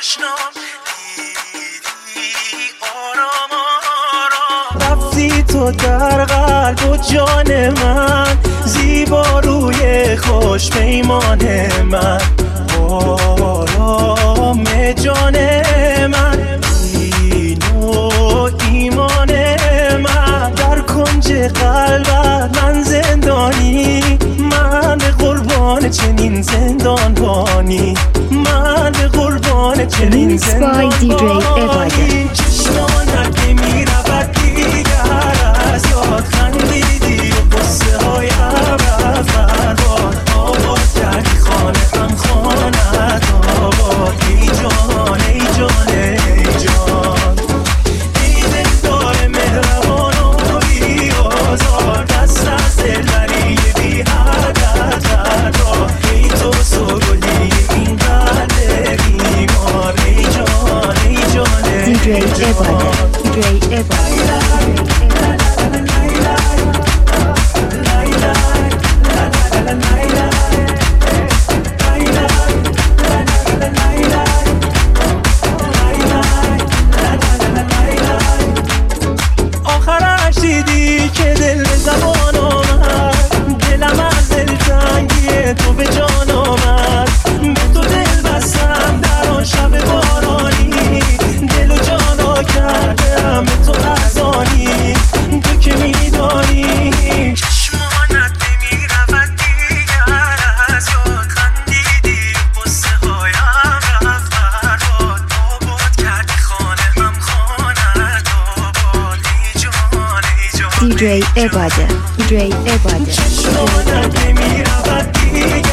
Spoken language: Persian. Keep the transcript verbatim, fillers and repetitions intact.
آشنام دیدی آرام آرام رفتی تو در قلب و جان من زیبا روی خوش پیمان من آرام جان من دین و ایمان من در کنج قلبت من زندانی من به قربان چنین زندان بانی من به قربان چنین زندان بانی چشمانت که می رود دیگر از یاد خندیدی و قصه های عبر فرباد آباد کردی خانه هم خانت آباد ای جان ای جان ای جان ای دلدار مهربان و بی آزار دست از دل بری بی حدت بردار ای تو سرولی این قلب بیمار ای جان ای جان ای جان دی جی آخرش دیدی که دل به زبان آمد دلم از دل تنگی تو به جان آمد به تو دل بستم در آن شب بارانی دل و جانا کردم به تو ارزانی تو که میدانی چشمانت نمی رود دیگر از یاد خندیدی قصه هایم رفت فرباد آباد کردی خانه هم خانت آباد ای جان ای جان دی جی عباده دی جی عباده چشمانت نمی رود دیگر